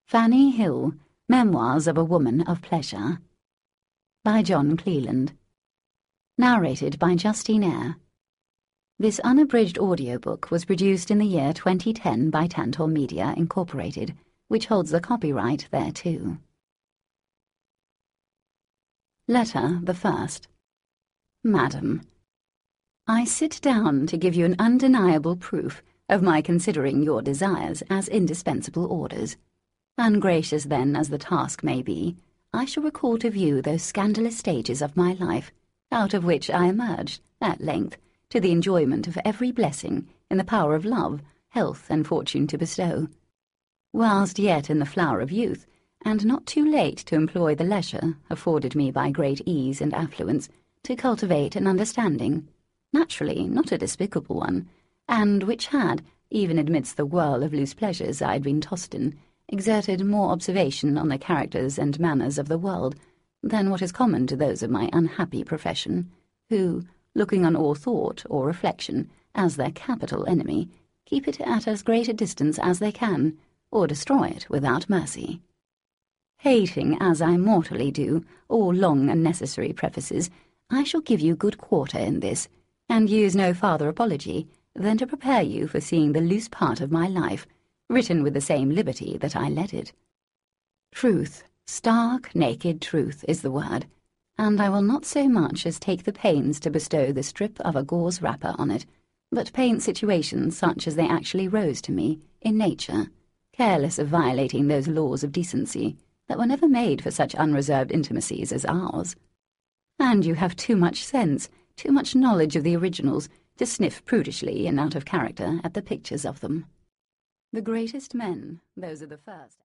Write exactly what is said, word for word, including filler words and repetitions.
Fanny Hill, Memoirs of a Woman of Pleasure, by John Cleland. Narrated by Justine Eyre. This unabridged audiobook was produced in the year twenty ten by Tantor Media, Incorporated, which holds the copyright thereto. Letter the First. Madam, I sit down to give you an undeniable proof of my considering your desires as indispensable orders. Ungracious then as the task may be, I shall recall to view those scandalous stages of my life, out of which I emerged, at length, to the enjoyment of every blessing in the power of love, health, and fortune to bestow. Whilst yet in the flower of youth, and not too late to employ the leisure afforded me by great ease and affluence to cultivate an understanding, naturally not a despicable one, and which had, even amidst the whirl of loose pleasures I had been tossed in, exerted more observation on the characters and manners of the world than what is common to those of my unhappy profession, who, looking on all thought or reflection as their capital enemy, keep it at as great a distance as they can, or destroy it without mercy. Hating, as I mortally do, all long and necessary prefaces, I shall give you good quarter in this, and use no farther apology than to prepare you for seeing the loose part of my life, written with the same liberty that I led it. Truth, stark, naked truth is the word, and I will not so much as take the pains to bestow the strip of a gauze wrapper on it, but paint situations such as they actually rose to me, in nature, careless of violating those laws of decency that were never made for such unreserved intimacies as ours. And you have too much sense, too much knowledge of the originals, to sniff prudishly and out of character at the pictures of them. The greatest men, those are the first.